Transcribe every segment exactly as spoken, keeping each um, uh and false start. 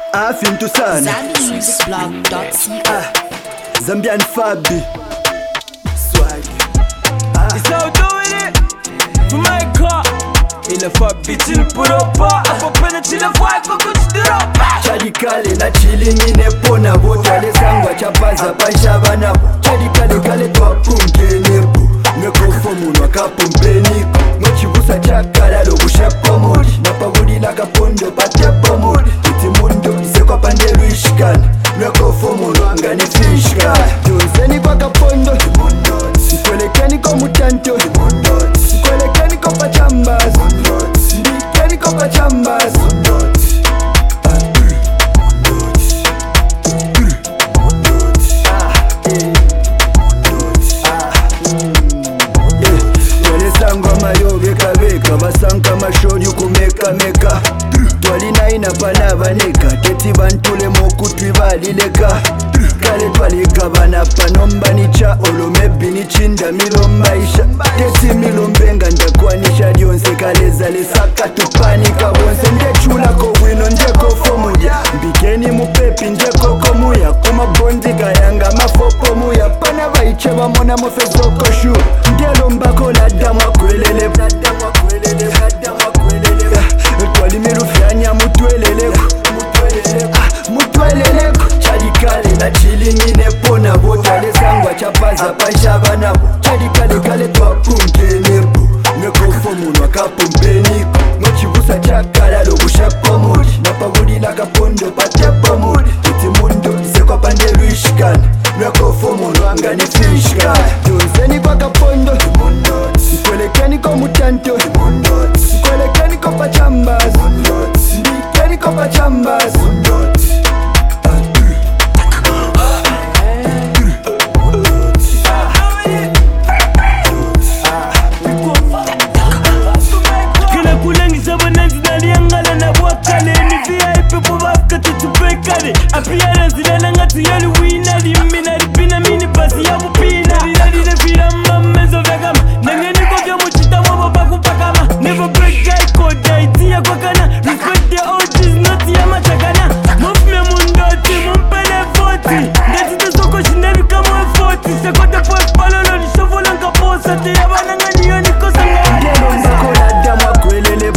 Afintu sana Zambian Music Blog dot co. Zambian Fabi Swag ah. It's how doing it for my car. Il a Fabi till put up. Apo pena till a fight for good stop. Chadikale na chilling in a pona bota le sangwa chapaza panshava na Chadikale kale twa punge nebu Meko fomu no kapumpeni Mochibusa chakala lo bushepo modi Napagudi la kapondo patepo modi Titi mundo isekwa pandelu ishikana Meko fomu no angani fishka Joseni kwa kapondo Sikwelekeni kwa mutanto Sikwelekeni kwa pachambas Ndikeni kwa pachambas Basanka mashori kumeka meka Twalina ina pana vaneka Teti bantule moku twivalileka Kale twalika bana panomba nicha Olomebi ni chinda milomba isha Teti milombenga ndakwanisha Dionse kaleza lesaka tupanika Bonse ndechula kowino ndeko fomuja Mbikeni mupepi ndeko komuya Kuma bondi gayanga mafoko muya Pana vaiche bamona mofezoko shu Ndelo mbako la damu akwelele Twalimiru fyanya mutweleleko Mutweleleko Chadikale na chilling in a pona bota le sangwa chapaza panshava nabo Chadikale kale twa punge nebu Meko fomu no kapumpeniko Mochibusa chakala lo bushepo modi Napagudi la kapondo patepo modi Titi mundo isekwa pandelu ishikana Meko fomu no angani fishka Joseni kwa kapondo Sikwelekeni kwa mutanto Sikwelekeni kwa pachambas Ndikeni kwa pachambas Kila kulengi sabananzi naliangala na wakale Ni V I P po baka tutupekade Appearance ilalanga tuyali wina Limina lipina mini basi ya bupina Nilali na vira mamezo vagama Nangeni kwa kya muchita mwabo baku pakama Never break guy code idea kwa kana Respect the O Gs not ya machakana Mufme mundoti mumpele forty Ndeti te soko shindebi kama we forty Sekote po espalolo ni shovo lanka posa Te yabana ngani yoni kosa nga Ndelo mbako la damu akwelele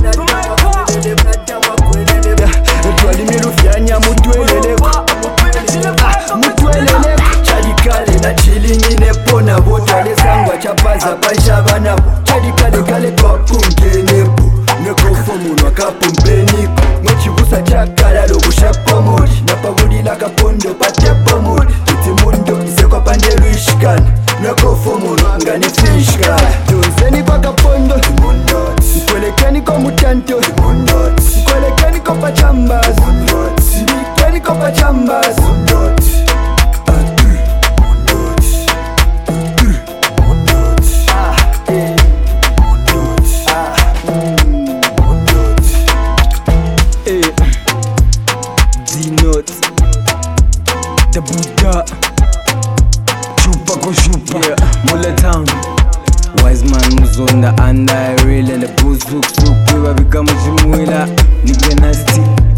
Twalimiru fyanya mutweleleko Mutweleleko Chadikale na chilling in a pona bota le sangwa chapaza panshava nabo Chadikale kale twa punge nebu Meko fomu no kapumpeniko Mochibusa chakala lo bushepo modi Napagudi la kapondo patepo modi Titi mundo isekwa pandelu ishikana Meko fomu no angani fishka Joseni kwa kapondo Sikwelekeni kwa mutanto Sikwelekeni kwa pachambas Ndikeni kwa pachambas D-Note The Buddha Chupa ko chupa yeah. Mula Town Wise man muzonda and I real and the booze look so quick. We become a jimwila Nigga nasty